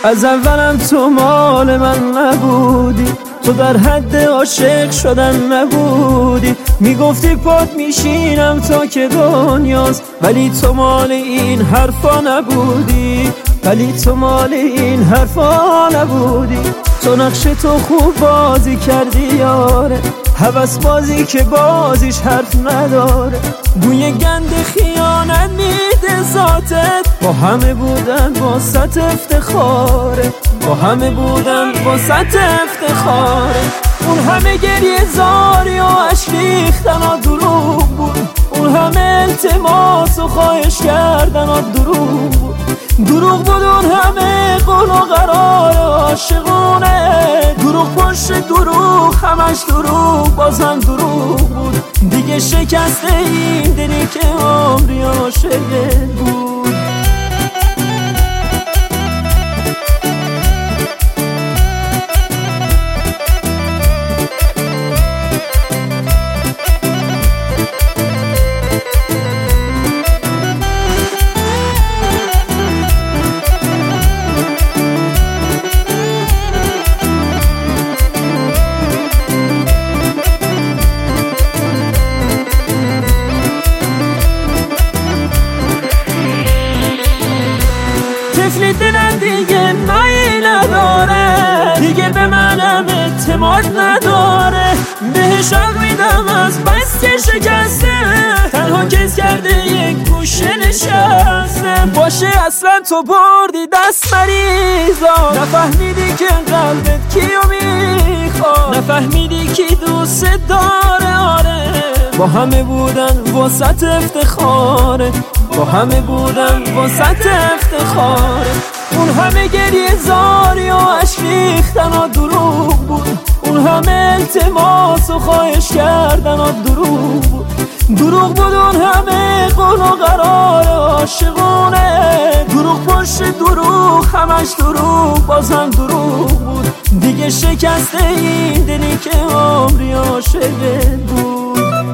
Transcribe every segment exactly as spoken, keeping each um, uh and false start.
از اولم تو مال من نبودی، تو در حد عاشق شدن نبودی. میگفتی پات میشینم تا که دنیاست، ولی تو مال این حرفا نبودی، ولی تو مال این حرفا نبودی. تو نقش تو خوب بازی کردی یاره، هوس بازی که بازیش حرف نداره. بوی گند خیانت میده ذاتت، با همه بودن واسط افتخاره، با همه بودن واسط افتخاره. اون همه گریه زاری و عشق ریختن و دروغ بود، اون همه التماس و خواهش کردن و دروغ بود، دروغ بود اون همه قول و قرار عاشقونه. دروغ پشت دروغ، همش دروغ بازم دروغ بود. دیگه شکسته این دلی که عمری عاشقت بود. طفلی دلم دیگه نایی نداره، دیگه به منم اعتماد نداره. بهش حق میدم از بس که شکسته، تنها کس کرده یک گوشه نشسته. باشه اصلا تو بردی دست مریضا، نفهمیدی که قلبت کیو میخواد، نفهمیدی کی دوست داره. آره با همه بودن واسط افتخاره، با همه بودن واسط افتخاره. اون همه گریه زاری و عشق ریختن و دروغ بود، اون همه التماس و خواهش کردن و دروغ بود، دروغ بود اون همه قول و قرار عاشقونه. دروغ پشت دروغ، همش دروغ بازم دروغ بود. دیگه شکسته این دلی که عمری عاشقت بود.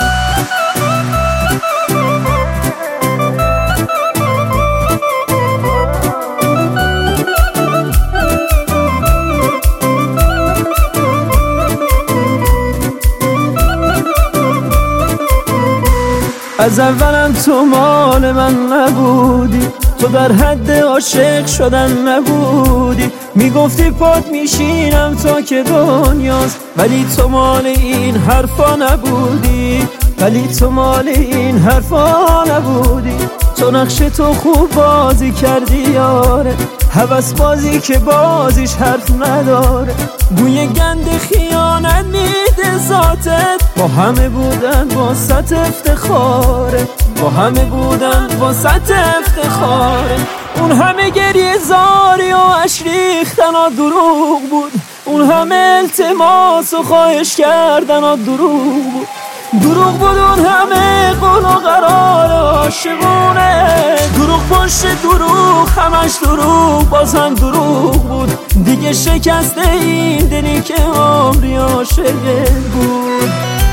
از اولم تو مال من نبودی، تو در حد عاشق شدن نبودی. میگفتی پات میشینم تا که دنیاست، ولی تو مال این حرفا نبودی، ولی تو مال این حرفا نبودی. تو نقش تو خوب بازی کردی یاره، هوس بازی که بازیش حرف نداره. بوی گند خیانت میده ذاتت، با همه بودن واسط افتخاره، با همه بودن واسط افتخاره. اون همه گریه زاری و عشق ریختن و دروغ بود، اون همه التماس و خواهش کردن و دروغ بود، دروغ بود اون همه قول و قرار عاشقونه. دروغ پشت دروغ، همش دروغ بازم دروغ بود. دیگه شکسته این دلی که عمری عاشقت بود.